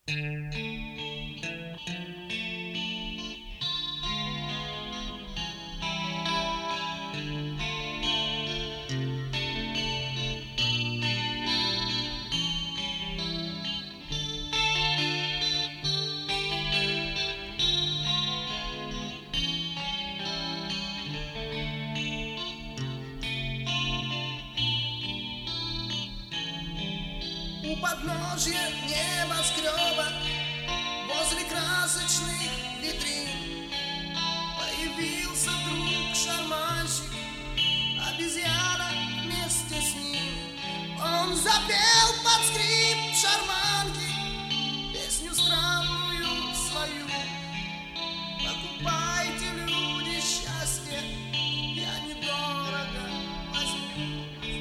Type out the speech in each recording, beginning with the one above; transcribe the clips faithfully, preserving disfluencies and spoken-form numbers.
У подножья небоскреба, возле красочных витрин, появился друг шарманщик, обезьяна вместе с ним. Он запел под скрип шарманки песню странную свою: покупайте, люди, счастье, я недорого возьму.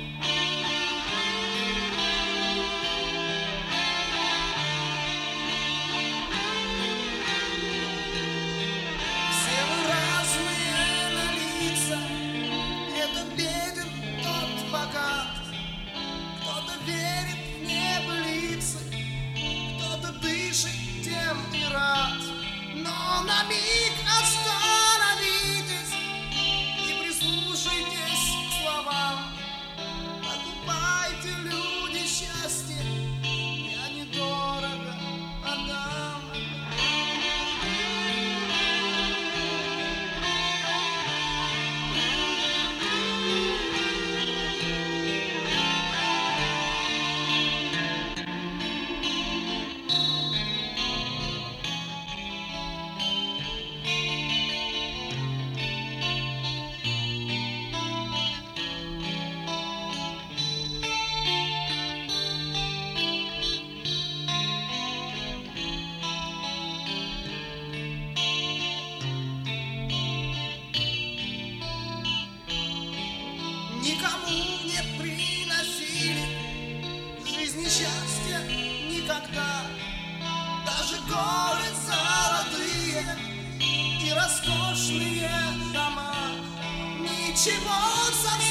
Кто-то верит в небылицы, кто-то дышит тем и рад. Но на миг остановитесь и прислушайтесь к словам: покупайте, люди, счастье, я недорого отдам. Никому не приносили в жизни счастья никогда. Даже горы золотые и роскошные дома ничего совсем